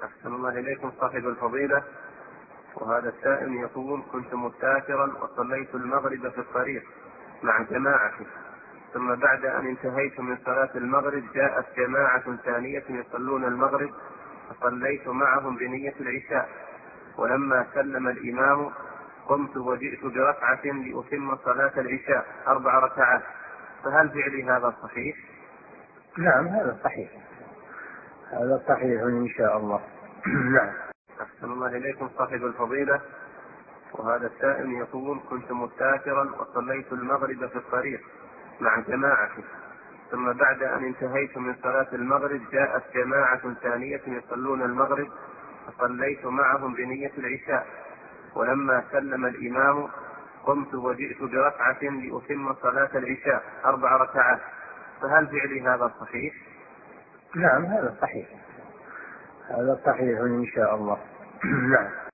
أحسن الله إليكم صاحب الفضيلة. وهذا السائل يقول: كنت مسافرا وصليت المغرب في الطريق مع جماعة، ثم بعد أن انتهيت من صلاة المغرب جاءت جماعة ثانية يصلون المغرب، فصليت معهم بنية العشاء، ولما سلم الإمام قمت وجئت بركعة لأتم صلاة العشاء 4 ركعات، فهل فعلي هذا صحيح؟ نعم، هذا صحيح، هذا صحيح إن شاء الله. نعم. أحسن الله إليكم صاحب الفضيلة. وهذا السائل يقول: كنت مسافرا وصليت المغرب في الطريق مع جماعة، ثم بعد أن انتهيت من صلاة المغرب جاءت جماعة ثانية يصلون المغرب، فصليت معهم بنية العشاء، ولما سلم الإمام قمت وجئت بركعة لأتم صلاة العشاء 4 ركعات، فهل فعلي هذا صحيح؟ نعم، هذا صحيح، هذا صحيح إن شاء الله. نعم.